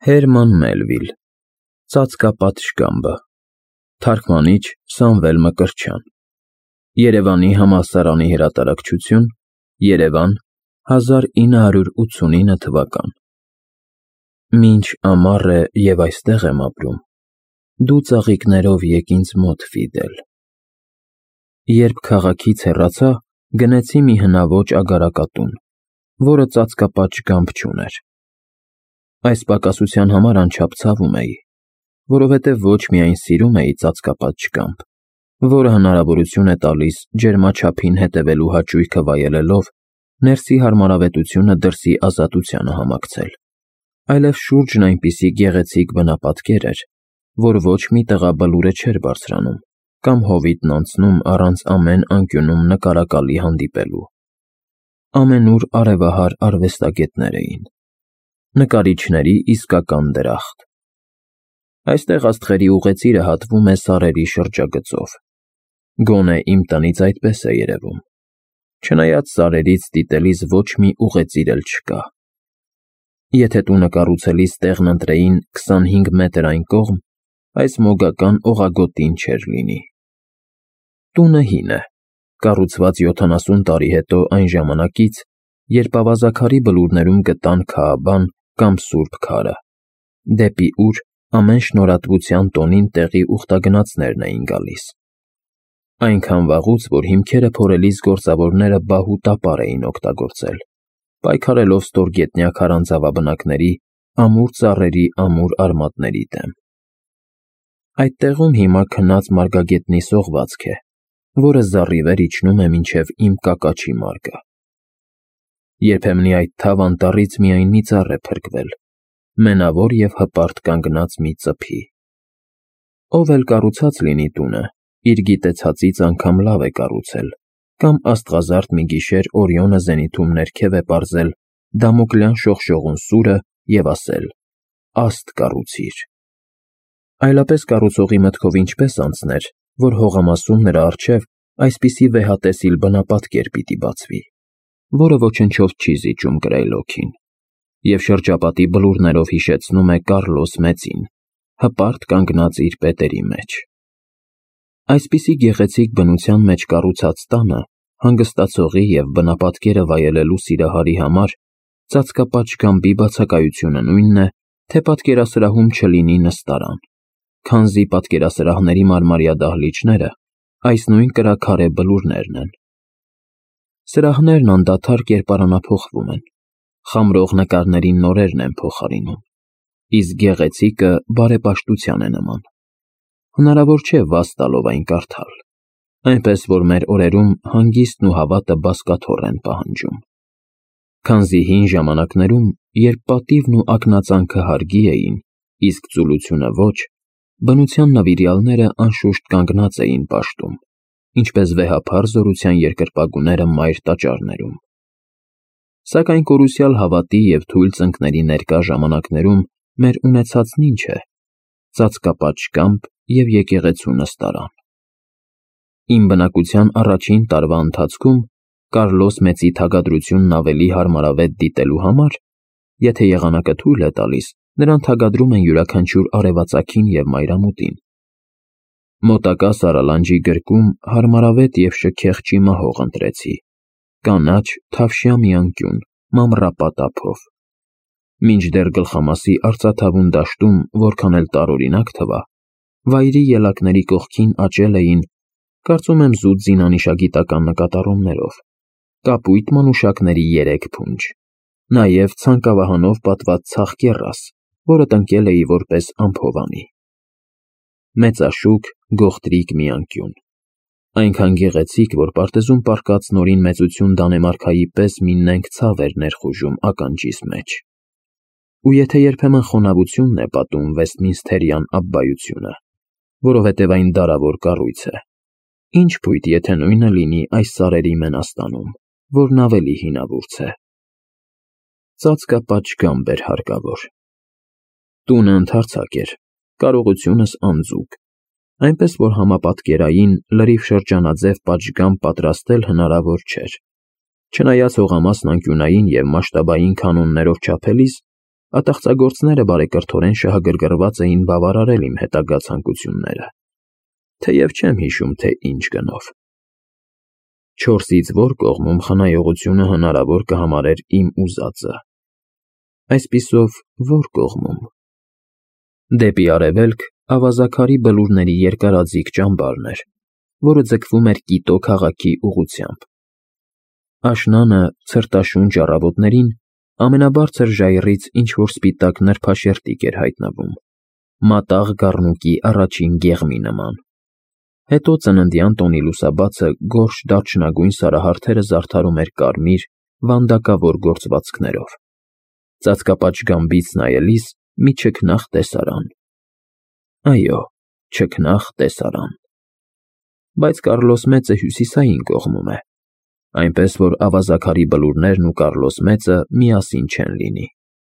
Հերման Մելվիլ Ծածկապատ շկամբը Թարգմանիչ Սամվել Մկրտչյան Երևանի համալսարանի հրատարակչություն Երևան 1989 թվական Մինչ ամառ է և այստեղ եմ ապրում Դու ծաղիկներով եկ ինձ մոտ Ֆիդել Երբ քաղաքից հեռացա գնեցի մի հնաոճ ագարակատուն որը ծածկապատ շկամբ չուներ Այս պակասության համար անչափ ցավում էի, որովհետև ոչ միայն սիրում էի ծածկապատ շկամբ, որը հնարավորություն է տալիս ջերմաչափին հետևելու հաճույքը վայելելով, ներսի հարմարավետությունը դրսի ազատությանը համակցել, այլև շուրջն այնպիսի գեղեցիկ բնապատկեր էր, որ ոչ մի տղա-բլուրը չէր բարձրանում կամ հովիտն անցնում առանց ամեն անկյունում նկարակալի հանդիպելու։ Ամենուր արևահար արվեստագետներ էին, նկարիչների իսկական դրախտ։ Այստեղ աստղերի ուղեծիրը հատվում է սարերի շրջագծով, գոնե իմ տնից այդպես է երևում, չնայած սարերից դիտելիս ոչ մի ուղեծիր էլ չկա։ Եթե տունը կառուցելիս տեղն ընտրեին 25 մետր այն կողմ, այս մոգական օղագոտին չէր լինի։ Տունը հին է, կառուցված 70 տարի հետո այն ժամանակից, երբ ավազաքարի բլուրներում գտան Քաաբան կամ Սուրբ Քարը, դեպի ուր ամեն շնորհատվության տոնին տեղի ուխտագնացներն էին գալիս։ Այնքան վաղուց, որ հիմքերը փորելիս գործավորները բահու տապար էին օգտագործել, պայքարելով ստորգետնյա քարանձավաբնակների, ամուր ծառերի ամուր արմատների դեմ։ Այդ տեղում հիմա քնած մարգագետնի սողվածք է, որը զառիվեր իջնում է մինչև իմ կակաչի մարգը։ Երբեմնի այդ թավ անտառից միայն մի ծառ է փրկվել, մենավոր և հպարտ կանգնած մի ծփի։ Ով էլ կառուցած լինի տունը, իր գիտեցածից անգամ լավ է կառուցել, կամ աստղազարդ մի գիշեր Օրիոնը զենիթում ներքև է պարզել Դամոկլյան շողշողուն սուրը և ասել. «Աստ կառուցիր»։ Այլապես կառուցողի մտքով ինչպես անցներ, որ հողամասում նրա առջև այսպիսի վեհատեսիլ բնապատկեր պիտի բացվի, որը ոչնչով չի զիջում Գրեյլոքին, և շրջապատի բլուրներով հիշեցնում է Կառլոս Մեծին, հպարտ կանգնած իր պետերի մեջ։ Այսպիսի գեղեցիկ բնության մեջ կառուցած տանը հանգստացողի և բնապատկերը վայելելու սիրահարի համար ծածկապատ շկամբի բացակայությունը նույնն է, թե պատկերասրահում չլինի նստարան, քանզի պատկերասրահների մարմարյա դահլիճները այս նույն կրաքարե բլուրներն են։ Սրահներն անդադար կերպարանափոխվում են, խամրող նկարներին նորերն են փոխարինում, իսկ գեղեցիկը բարեպաշտության է նման։ Հնարավոր չէ վազ տալով այն կարդալ, այնպես որ մեր օրերում հանգիստն ու հավատը բազկաթոռ են պահանջում։ Քանզի հին ժամանակներում, երբ պատիվն ու ակնածանքը հարգի էին, իսկ ծուլությունը ոչ, բնության նվիրյալները անշուշտ կանգնած էին պաշտում, ինչպես վեհափառ զորության երկրպագուները մայր տաճարներում։ Սակայն կորուսյալ հավատի և թույլ ծնկների ներկա ժամանակներում մեր ունեցածն ինչ է՝ ծածկապատ շկամբ և եկեղեցու նստարան։ Իմ բնակության առաջին տարվա ընթացքում Կառլոս Մեծի թագադրությունն ավելի հարմարավետ դիտելու համար, եթե եղանակը թույլ է տալիս, նրան թագադրում են յուրաքանչյուր արևածագին և մայրամուտին։ Մոտակա Սարալանջի գրկում հարմարավետ և շքեղ ճիմահող ընտրեցի, կանաչ թավշյա մի անկյուն, մանրապատ ափով։ Մինչդեռ գլխամասի արծաթավուն դաշտում որքան էլ տարօրինակ թվա, վայրի ելակների կողքին աճել էին, կարծում եմ զուտ զինանիշագիտական նկատառումներով, կապույտ մանուշակների 3 փունջ, նաև ցանկավահանով պատված ցախ կեռաս, որը տնկել էի որպես ամփովանի։ Մեծաշուք, գողտրիկ մի անկյուն, այնքան գեղեցիկ, որ պարտեզում պառկած Նորին մեծություն Դանեմարքայի պես մի նենգ ցավ էր ներխուժում ականջիս մեջ։ Ու եթե երբեմն խոնավությունն է պատում Վեսթմինսթերյան ապբայությունը, որովհետև այն դարավոր կառույց է, ինչ փույթ, եթե նույնը լինի այս սարերի մենաստանում, որն ավելի հինավուրց է։ Ծածկապատ շկամբ էր հարկավոր։ Տունը ընդարձակ էր, կարողությունս անձուկ, այնպես որ համապատկերային, լրիվ շրջանաձև պատշգամբ պատրաստել հնարավոր չէր, չնայած հողամասն անկյունային և մասշտաբային կանոններով չափելիս ատաղծագործները բարեկրթորեն շահագրգռված էին բավարարել իմ հետագա ցանկությունները, թեև չեմ հիշում, թե ինչ գնով։ 4-ից որ կողմում խնայողությունը հնարավոր կհամարեր իմ ուզածը։ Այսպիսով, որ կողմում։ Դեպի արևելք ավազաքարի բլուրների երկարաձիգ ճամբարն էր, որը ձգվում էր Կիտո քաղաքի ուղղությամբ։ Աշնանը ցրտաշունչ առավոտներին ամենաբարձր ժայռից ինչ-որ սպիտակ նրբաշերտիկ էր հայտնվում, մատաղ գառնուկի առաջին գեղմի նման։ Հետո ծննդյան տոնի լուսաբացը գորշ դարչնագույն սարահարթերը զարդարում էր կարմիր, վանդակավոր գործվածքներով։ Ծածկապաճ նայելիս մի չքնաղ տեսարան։ Այո, չքնաղ տեսարան։ Բայց Կառլոս Մեծը հյուսիսային կողմում է, այնպես որ ավազաքարի բլուրներն ու Կառլոս Մեծը միասին չեն լինի։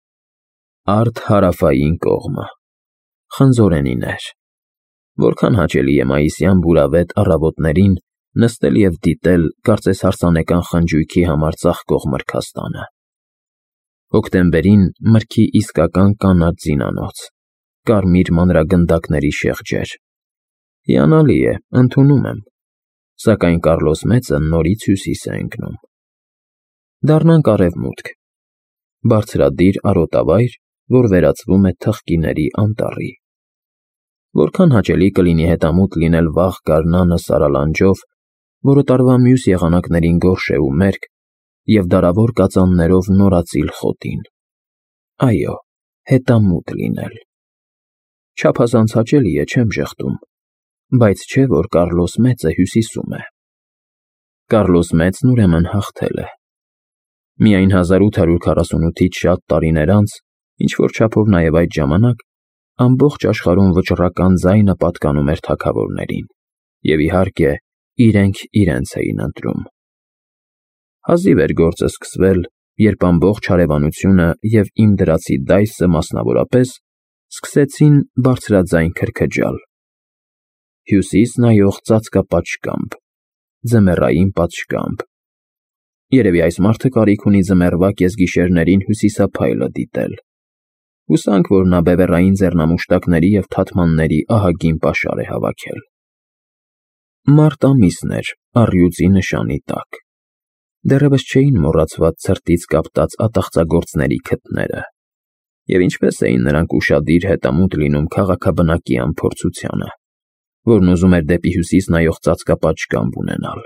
Արդ հարավային կողմը։ Խնձորենիներ։ Որքան հաճելի է մայիսյան բուրավետ առավոտներին նստել և դիտել կարծես հարսանեկան խնջույքի համար ծաղկող մրգաստանը։ Հոկտեմբերին մրգի իսկական կանաչ զինանոց, կարմիր մանրագնդակների շեղջեր։ Հիանալի է, ընդունում եմ, սակայն Կառլոս Մեծը նորից հյուսիս է ընկնում։ Դառնանք արևմուտք։ Բարձրադիր արոտավայր, որ վերածվում է թխկիների անտառի։ Որքան հաճելի կլինի հետամուտ լինել վաղ գարնանը սարալանջով, որը տարվա մյուս եղանակներին գորշ է ու մերկ, և դարավոր կածաններով նորածիլ խոտին։ Այո, հետամուտ լինել։ Չափազանց հաճելի է, չեմ ժխտում, բայց չէ, որ Կառլոս Մեծը հյուսիսում է։ Կառլոս Մեծն ուրեմն հաղթել է։ Միայն 1848-ից շատ տարիներ անց, ինչ-որ չափով նաև այդ ժամանակ, ամբողջ աշխարհում վճռական ձայնը պատկանում էր թագավորներին, և իհարկե, իրենք իրենց էին ընտրում։ Հազիվ էր գործը սկսվել, երբ ամբողջ հարևանությունը և իմ դրացի դայսը մասնավորապես սկսեցին բարձրաձայն քրքջալ։ Հյուսիս նայող ծածկապատշկամբ, ձմեռային պատշգամբ։ Երևի այս մարդը կարիք ունի ձմեռվա կեսգիշերներին հյուսիսափայլը դիտել։ Հուսանք, որ նա բևեռային ձեռնամուշտակների և թաթմանների ահագին պաշար է հավաքել։ Մարտ ամիսն էր առյուծի նշանի տակ։ Դեռևս չէին մոռացված ցրտից կապտած ատաղծագործների քթները, և ինչպես էին նրանք ուշադիր հետամուտ լինում քաղաքաբնակի անփորձությանը, որն ուզում էր դեպի հյուսիս նայող ծածկապատշգամբ ունենալ։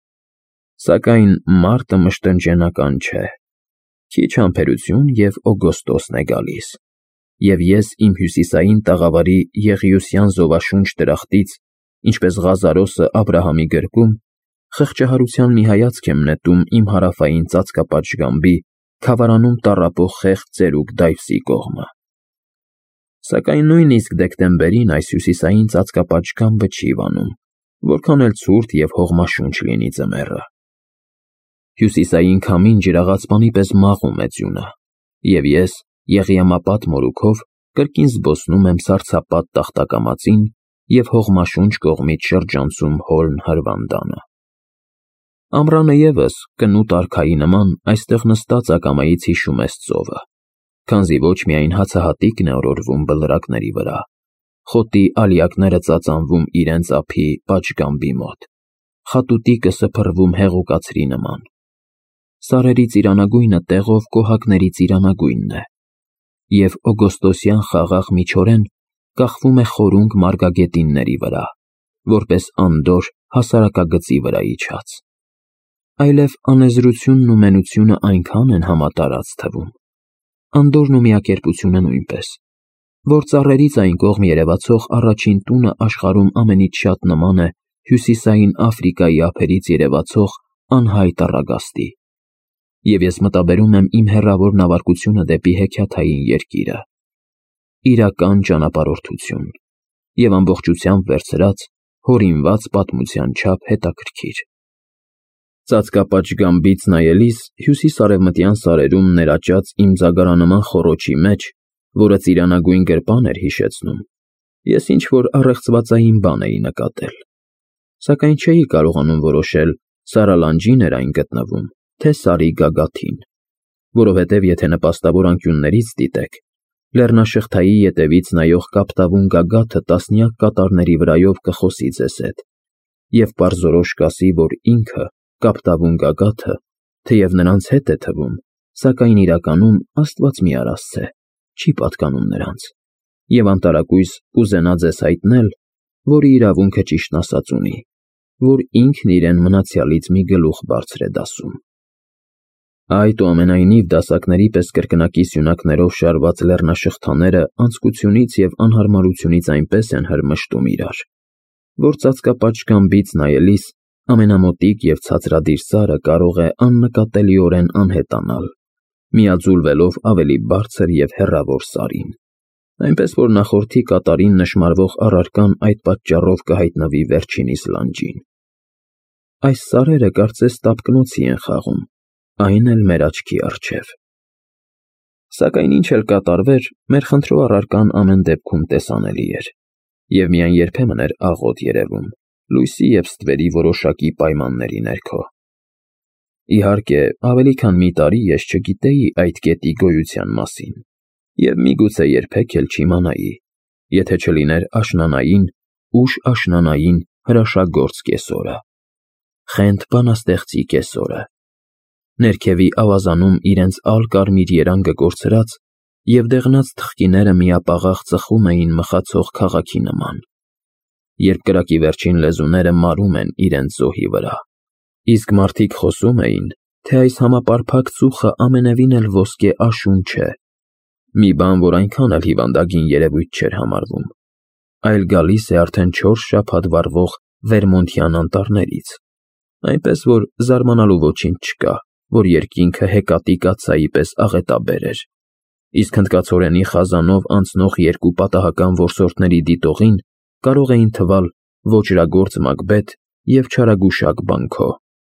Սակայն մարտը մշտնջենական չէ։ Քիչ համբերություն և օգոստոսն է գալիս, և ես իմ հյուսիսային տաղավարի եղիոսյան զովաշունչ դրախտից, ինչպես Ղազարոսը Աբրահամի գրկում, խղճահարության մի հայացք եմ նետում իմ հարավային ծածկապատշգամբի, քավարանում տառապող խեղճ ծերուկ Դայվսի կողմը։ Սակայն նույնիսկ դեկտեմբերին այս հյուսիսային ծածկապատշգամբը չի վանում, որքան էլ ցուրտ և հողմաշունչ լինի ձմեռը։ Հյուսիսային քամին ջրաղացպանի պես մաղում է ձյունը, և ես, եղիամապատ մորուքով, կրկին զբոսնում եմ սառցապատ տախտակամածին և հողմաշունչ կողմից շրջանցում հորն հրվանդանը։ Ամռանը ևս, կնուտ արքայի նման, այստեղ նստած ակամայից հիշում ես ծովը, քանզի ոչ միայն հացահատիկն է օրորվում բլրակների վրա, խոտի ալիակները ծածանվում իրենց ափի պատշգամբի մոտ, խատուտիկը սփռվում հեղուկացրի նման։ Սարերի ծիրանագույնը տեղով կոհակների ծիրանագույնն է, և օգոստոսյան խաղաղ միջօրեն կախվում է խորունկ մարգագետինների վրա, որպես անդորր հասարակագծի վրա իջած։ Այլև անեզրությունն ու մենությունը այնքան են համատարած թվում, անդորրն ու միակերպությունը նույնպես, որ ծառերից այն կողմ երևացող առաջին տունը աշխարհում ամենից շատ նման է հյուսիսային Աֆրիկայի ափերից երևացող անհայտ առագաստի, և ես մտաբերում եմ իմ հեռավոր նավարկությունը դեպի հեքիաթային երկիրը, իրական ճանապարհորդություն և ամբողջությամբ վերցրած հորինված պատմության չափ հետաքրքիր։ Ծածկապատշգամբից նայելիս հյուսիս֊արևմտյան սարերում ներաճած իմ ձագարանման խոռոչի մեջ, որը ծիրանագույն գրպան էր հիշեցնում, ես ինչ-որ առեղծվածային բան էի նկատել, սակայն չէի կարողանում որոշել սարալանջին էր այն գտնվում, թե սարի գագաթին։ որովհետև եթե նպաստավոր անկյուններից դիտեք, լեռնաշղթայի ետևից նայող կապտավուն գագաթը տասնյակ կատարների վրայով կխոսի ձեզ հետ, և պարզորոշ կասի, որ ինքը, կապտավուն գագաթը, թեև նրանց հետ է թվում, սակայն իրականում Աստված մի արասց է, չի պատկանում նրանց, և անտարակույս կուզենա ձեզ հայտնել, որի իրավունքը ճիշտն ասած ունի, որ ինքն իրեն մնացյալից մի գլուխ բարձր է դասում։ Այդուամենայնիվ դասակների պես կրկնակի սյունակներով շարված լեռնաշղթաները անձկությունից և անհարմարությունից այնպես են հրմշտում իրար, որ ծածկապատշգամբից նայելիս ամենամոտիկ և ցածրադիր սարը կարող է աննկատելիորեն անհետանալ, միաձուլվելով ավելի բարձր և հեռավոր սարին, այնպես որ նախորդի կատարին նշմարվող առարկան այդ պատճառով կհայտնվի վերջինիս լանջին։ Այս սարերը կարծես տափկնոցի են խաղում, այն էլ մեր աչքի առջև։ Սակայն ինչ էլ կատարվեր, մեր խնդրու առարկան ամեն դեպքում տեսանելի էր, և միայն երբեմն էր աղոտ երևում, լույսի և ստվերի որոշակի պայմանների ներքո։ Իհարկե, ավելի քան մի տարի ես չգիտեի այդ կետի գոյության մասին, և միգուցե երբեք էլ չիմանայի, եթե չլիներ աշնանային, ուշ աշնանային հրաշագործ կեսօրը, Խենթ բանաստեղծի կեսօրը, ներքևի ավազանում իրենց ալ-կարմիր երանգը կորցրած և դեղնած թխկիները միապաղաղ ծխում էին մխացող քաղաքի նման, երբ կրակի վերջին լեզուները մարում են իրենց զոհի վրա, իսկ մարդիկ խոսում էին, թե այս համապարփակ ծուխը ամենևին էլ ոսկե աշուն չէ, մի բան, որ այնքան էլ հիվանդագին երևույթ չէր համարվում, այլ գալիս է արդեն 4 շաբաթ վառվող Վերմոնթյան անտառներից, այնպես որ զարմանալու ոչինչ չկա, որ երկինքը հեկատի կաթսայի պես աղետաբեր էր, իսկ հնդկացորենի խազանով անցնող երկու պատահական որսորդների դիտողին կարող էին թվալ ոճրագործ Մակբեթ և չարագուշակ Բանքո։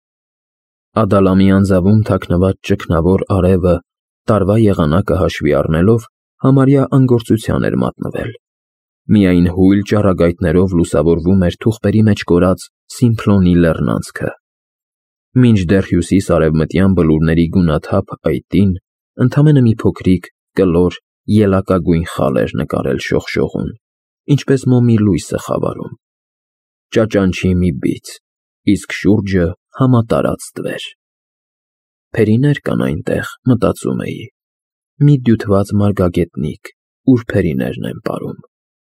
Ադալամի անձավում թաքնված ճգնավոր արևը, տարվա եղանակը հաշվի առնելով, համարյա անգործության էր մատնվել, միայն հույլ ճառագայթներով լուսավորվում էր թուղթերի մեջ կորած Սիմփլոնի լեռնանցքը, մինչդեռ հյուսիս-արևմտյան բլուրների գունաթափ այտին ընդամենը մի փոքրիկ, կլոր, ելակագույն խալ էր նկարել շողշողուն, ինչպես մոմի լույսը խավարում, ճաճանչի մի բիծ, իսկ շուրջը համատարած տվեր։ Փերիներ կան այնտեղ, մտածում էի, մի դյութված մարգագետնիկ, ուր փերիներն են պարում։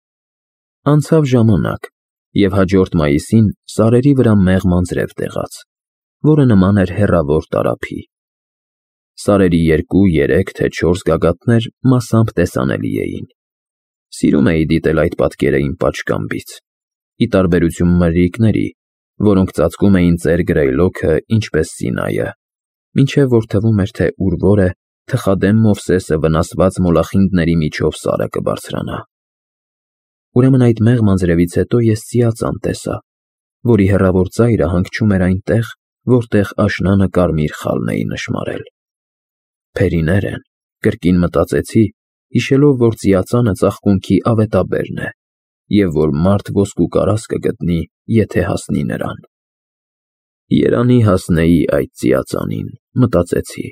Անցավ ժամանակ, և հաջորդ մայիսին սարերի վրա մեղմ անձրև տեղաց, որը նման էր հեռավոր տարափի։ Սարերի 2, 3, թե 4 գագաթներ մասամբ տեսանելի էին։ Սիրում էի դիտել այդ պատկերը իմ պատշգամբից, ի տարբերություն մրրիկների, որոնք ծածկում էին ծեր գրեյլոքը, ինչպես Սինայը, մինչև որ թվում էր, թե ուր որ է, թխադեմ Մովսեսը վնասված մոլախինդների միջով սարը կբարձրանա։ Ուրեմն այդ մեղմ անձրևից հետո ես ծիածան տեսա, որի հեռավոր ծայրը հանգչում էր այնտեղ, որտեղ աշնանը կարմիր խալն էի նշմարել։ Փերիներ են, կրկին մտածեցի, հիշելով, որ ծիածանը ծաղկունքի ավետաբերն է, և որ մարդ ոսկու կարաս կգտնի, եթե հասնի նրան։ Երանի հասնեի այդ ծիածանին, մտածեցի։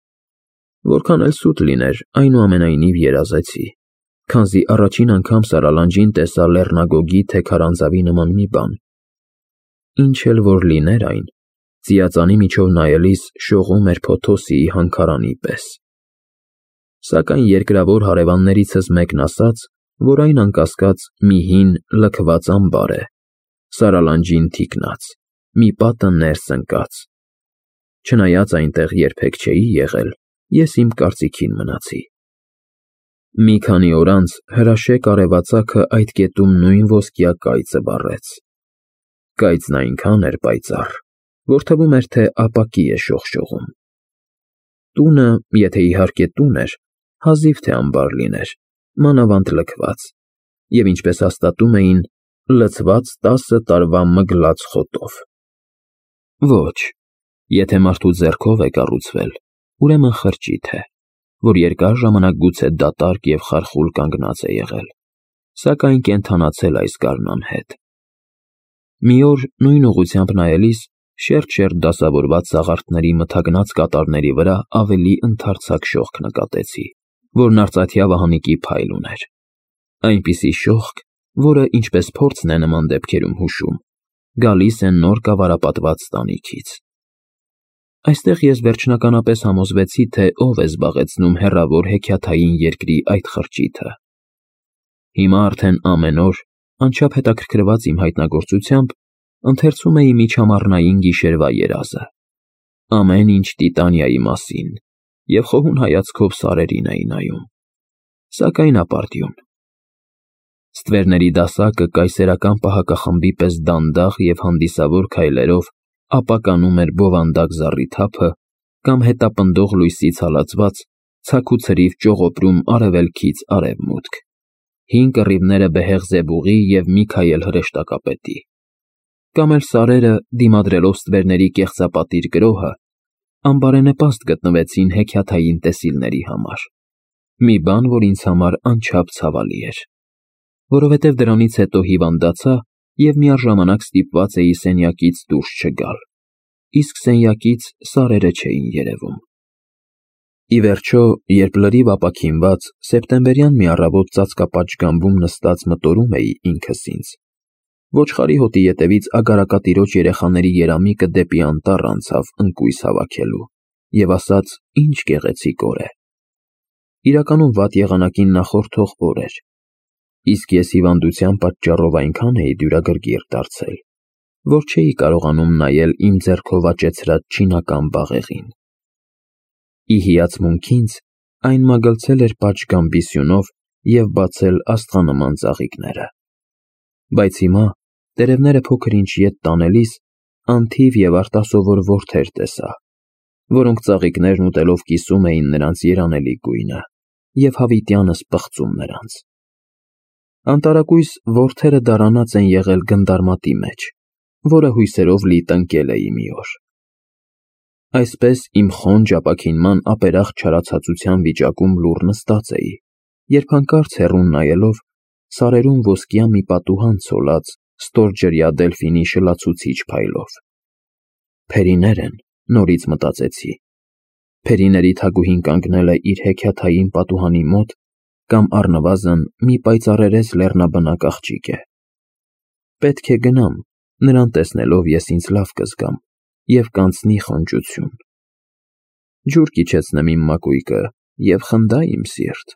Որքան էլ սուտ լիներ, այնուամենայնիվ երազեցի, քանզի առաջին անգամ սարալանջին տեսա լեռնագոգի թե քարանձավի նման մի բան։ Ինչ էլ որ լիներ այն, ծիածանի միջով նայելիս շողում էր Փոթոսիի հանքարանի պես։ Սակայն երկրավոր հարևաններիցս մեկն ասաց, որ այն անկասկած մի հին լքված ամբար է, սարալանջին թիկնած, մի պատը ներս ընկած։ Չնայած այնտեղ երբեք չէի եղել, ես իմ կարծիքին մնացի։ Մի քանի օր անց հրաշեկ արևածագը այդ կետում նույն ոսկյա կայծը վառեց։ Կայծն այնքան էր պայծառ, որ թվում էր, թե ապակի է շողշողում։ Տունը, եթե իհարկե տուն էր, հազիվ թե ամբար լիներ, մանավանդ լքված, և ինչպես հաստատում էին, լցված 10 տարվա մգլած խոտով։ Ոչ, եթե մարդու ձեռքով է կառուցվել, ուրեմն խրճիթ է, որ երկար ժամանակ գուցե դատարկ և խարխուլ կանգնած է եղել, սակայն կենդանացել այս գարնան հետ։ Մի օր նույն ուղղությամբ նայելիս Շերտ-շերտ դասավորված սաղարթների մթագնած կատարների վրա ավելի ընդարձակ շողք նկատեցի, որն արծաթյա վահանիկի փայլ ուներ։ Այնպիսի շողք, որը, ինչպես փորձն է նման դեպքերում հուշում, գալիս է նոր կավարապատված տանիքից։ Այստեղ ես վերջնականապես համոզվեցի, թե ով է զբաղեցնում հեռավոր հեքիաթային երկրի այդ խրճիթը։ Հիմա արդեն ամեն օր, անչափ հետաքրքրված իմ հայտնագործությամբ, ընթերցում էի միջամառնային գիշերվա երազը, ամեն ինչ Տիտանիայի մասին, և խոհուն հայացքով սարերին էի նայում, սակայն ապարդյուն։ Ստվերների դասակը կայսերական պահակախմբի պես դանդաղ և հանդիսավոր քայլերով ապականում էր բովանդակ զառի թափը կամ հետապնդող լույսից հալածված ցաքուցրիվ ճողոպրում արևելքից արևմուտք, հին կռիվները բեհեղ զեբուղի և Միքայել հրեշտակապետի, կամ էլ սարերը, դիմադրելով ստվերների կեղծապատիր գրոհը, անբարենպաստ գտնվեցին հեքիաթային տեսիլների համար, մի բան, որ ինձ համար անչափ ցավալի էր, որովհետև դրանից հետո հիվանդացա և միաժամանակ ստիպված էի սենյակից դուրս չգալ, իսկ սենյակից սարերը չէին երևում։ Ի վերջո, երբ լրիվ ապաքինված, սեպտեմբերյան մի առավոտ ծածկապատշգամբում նստած մտորում էի ինքս ինձ, ոչխարի հոտի ետևից ագարակատիրոջ երեխաների երամիկը դեպի անտառ անցավ ընկույզ հավաքելու և ասաց. «Ինչ գեղեցիկ օր է»։ Իրականում վատ եղանակին նախորդող օր էր, իսկ ես հիվանդության պատճառով այնքան էի դյուրագրգիռ դարձել, որ չէի կարողանում նայել իմ ձեռքով աճեցրած չինական բաղեղին։ Ի հիացմունք ինձ, այն մագլցել էր պատշգամբի սյունով և բացել աստղանման ծաղիկները։ Բայց հիմա, տերևները փոքր-ինչ ետ տանելիս, անթիվ և արտասովոր որդեր տեսա, որոնք ծաղիկներն ուտելով կիսում էին նրանց երանելի գույնը և հավիտյանս պղծում նրանց։ Անտարակույս որդերը դարանած են եղել գնդարմատի մեջ, որը հույսերով լի տնկել էի մի օր։ Այսպես իմ խոնջ ապաքինման ապերախտ չարացածության վիճակում լուռ նստած էի, երբ հանկարծ հեռուն նայելով, սարերում ոսկյա մի պատուհան ցոլած ստորջրյա դելֆինի շլացուցիչ փայլով։ Փերիներ են, նորից մտածեցի։ Փերիների թագուհին կանգնել է իր հեքիաթային պատուհանի մոտ կամ առնվազն մի պայծառերես լեռնաբնակ աղջիկ է։ Պետք է գնամ, նրան տեսնելով ես ինձ լավ կզգամ և կանցնի խոնջություն։ Ջուր կիջեցնեմ իմ մակույկը և խնդա իմ սիրտ։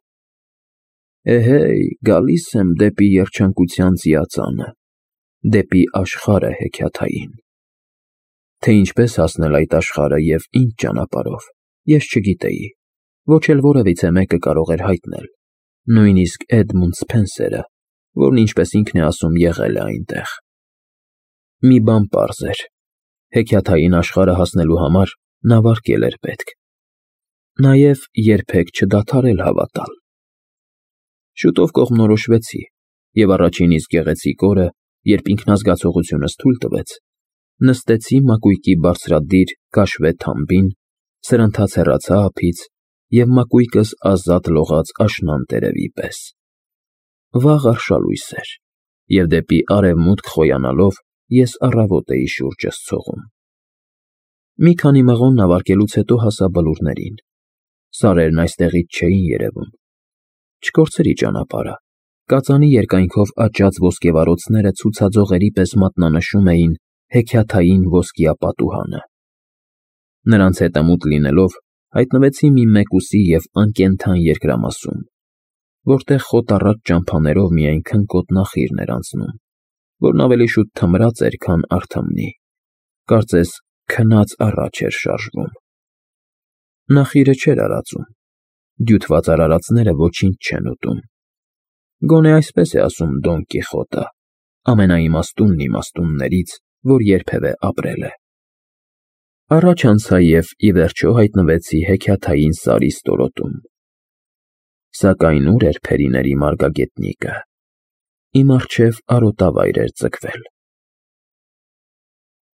Էհեյ, գալիս եմ դեպի երջանկության ծիածանը, դեպի աշխարհը հեքիաթային։ Թե ինչպես հասնել այդ աշխարհը և ինչ ճանապարհով, ես չգիտեի, ոչ էլ որևիցե մեկը կարող էր հայտնել, նույնիսկ Էդմունդ Սփենսերը, որն ինչպես ինքն է ասում, եղել է այնտեղ։ Մի բան պարզ էր. հեքիաթային աշխարհը հասնելու համար նավարկել էր պետք, նաև երբեք չդադարել հավատալ։ Շուտով կողմնորոշվեցի և առաջին իսկ գեղեցիկ օրը, երբ ինքնազգացողությունս թույլ տվեց, նստեցի մակույկի բարձրադիր կաշվե թամբին, սրընթաց հեռացա ափից և մակույկս ազատ լողաց աշնան տերևի պես։ Վաղ արշալույս էր, և դեպի արևմուտք խոյանալով ես առավոտ էի շուրջս ցողում։ Մի քանի մղոն նավարկելուց հետո հասա բլուրներին։ Սարերն այստեղից չէին երևում։ Չկորցրի ճանապարհը։ Կածանի երկայնքով աճած ոսկեվառոցները ցուցաձողերի պես մատնանշում էին հեքիաթային ոսկյա պատուհանը։ Նրանց հետամուտ լինելով, հայտնվեցի մի մեկուսի և անկենդան երկրամասում, որտեղ խոտառատ ճամփաներով միայն քնկոտ նախիրն էր անցնում, որն ավելի շուտ թմրած էր, քան արթմնի, կարծես քնած առաջ էր շարժվում։ Նախիրը չէր արածում, դյութված արարածները ոչինչ չեն ուտում։ Գոնե այսպես է ասում Դոն Կիխոտը, ամենաիմաստունն իմաստուններից, որ երբևէ ապրել է։ Առաջ անցա և ի վերջո հայտնվեցի հեքիաթային սարի ստորոտում։ Սակայն ուր էր փերիների մարգագետնիկը։ Իմ առջև արոտավայր էր ձգվել։